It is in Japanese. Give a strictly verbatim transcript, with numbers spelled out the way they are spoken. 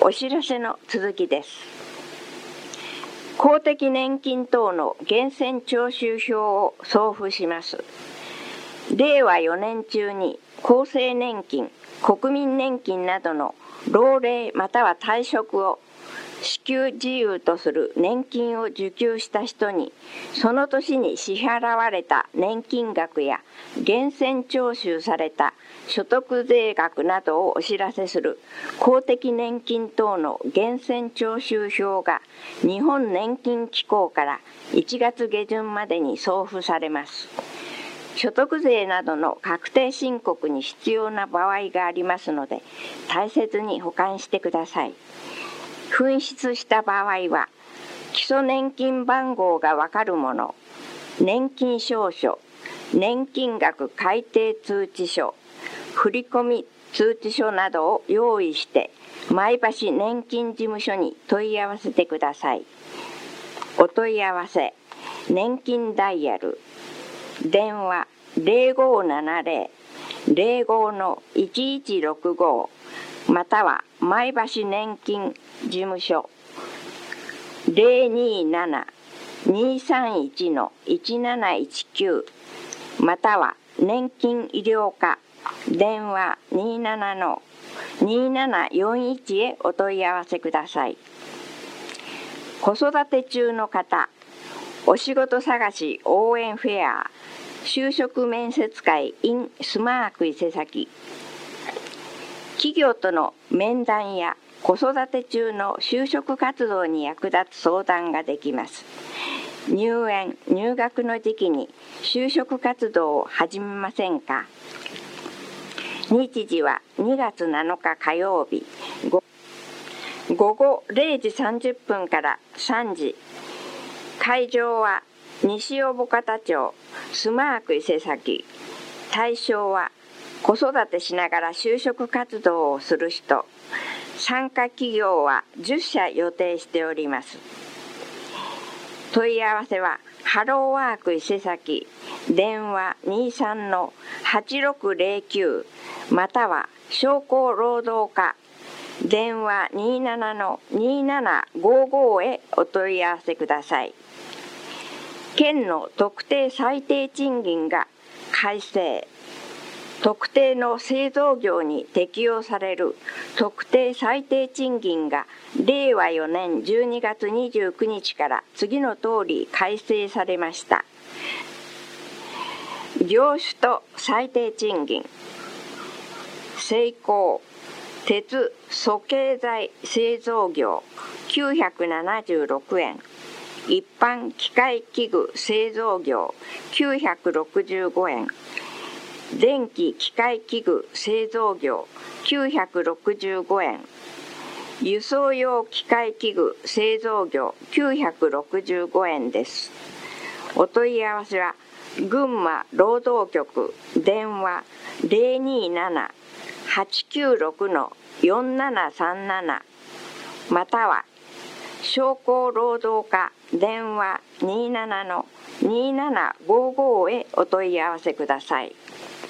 お知らせの続きです。公的年金等の源泉徴収票を送付します。れいわよねん中に厚生年金、国民年金などの老齢または退職を支給自由とする年金を受給した人に、その年に支払われた年金額や源泉徴収された所得税額などをお知らせする公的年金等の源泉徴収票が日本年金機構からいちがつげじゅんまでに送付されます。所得税などの確定申告に必要な場合がありますので、大切に保管してください。紛失した場合は、基礎年金番号がわかるもの、年金証書、年金額改定通知書、振込通知書などを用意して、前橋年金事務所に問い合わせてください。お問い合わせ、年金ダイヤル、電話ゼロごななゼロ ゼロごのいちいちろくごまたは前橋年金事務所ゼロになな にさんいちのいちなないちきゅうまたは年金医療課電話にななのにななよんいちへお問い合わせください。子育て中の方、お仕事探し応援フェア就職面接会 in スマーク伊勢崎。企業との面談や子育て中の就職活動に役立つ相談ができます。入園・入学の時期に就職活動を始めませんか？日時はにがつなのか火曜日、午後れいじさんじゅっぷんからさんじ。会場は西小保方町スマーク伊勢崎。対象は子育てしながら就職活動をする人。参加企業はじゅっしゃ予定しております。問い合わせはハローワーク伊勢崎電話にさんのはちろくゼロきゅうまたは商工労働課電話にななのにななごごへお問い合わせください。県の特定最低賃金が改正。特定の製造業に適用される特定最低賃金がれいわよねんじゅうにがつにじゅうくにちから次の通り改正されました。業種と最低賃金。精工、鉄・塑形材製造業きゅうひゃくななじゅうろくえん。一般機械器具製造業きゅうひゃくろくじゅうごえん。電気機械器具製造業きゅうひゃくろくじゅうごえん。輸送用機械器具製造業きゅうひゃくろくじゅうごえんです。お問い合わせは群馬労働局電話ゼロになな はちきゅうろくのよんななさんななまたは商工労働課電話にななのにななごごへお問い合わせください。